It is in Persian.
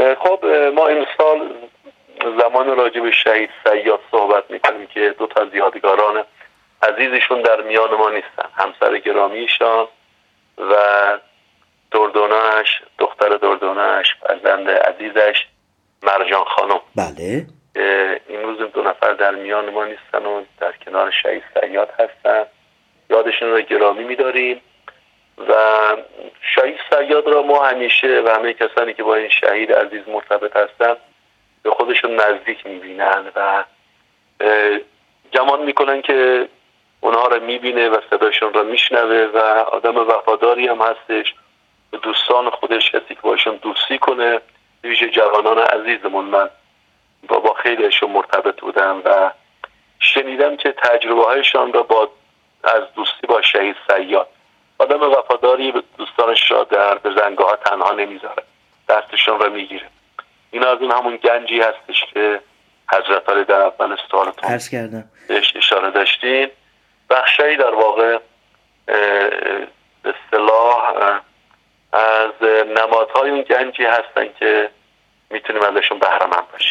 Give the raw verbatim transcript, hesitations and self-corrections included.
خب ما امسال زمان راجع به شهید صیاد صحبت میکنیم که دو تا از یادگاران عزیزشون در میان ما نیستن، همسر گرامیشان و دردونه‌اش، دختر دردونه‌اش، فرزند عزیزش مرجان خانم. بله. این روز دو نفر در میان ما نیستن و در کنار شهید صیاد هستن، یادشون رو گرامی می‌داریم و شهید صیاد را ما همیشه و همه کسانی که با این شهید عزیز مرتبط هستن به خودشون نزدیک می‌بینن و گمان می‌کنن که اونها را می‌بینه و صداشون را میشنوه و آدم وفاداری هم هستش، دوستان خودش کسی که باشون دوستی کنه. ویژه جوانان عزیزمون، من با با خیلیشون مرتبط بودم و شنیدم که تجربه هایشان را با از دوستی با شهید صیاد، آدم وفاداری به دوستانش را در بزنگاه ها تنها نمیذاره، دستشون را میگیره. این از اون همون گنجی هستش که حضرت علی در اول سوالتون عرض کردم بهش اشاره داشتین. بخشی در واقع به اصطلاح از نمادهای اون گنجی هستن که میتونیم ازشون بهره مند باشیم.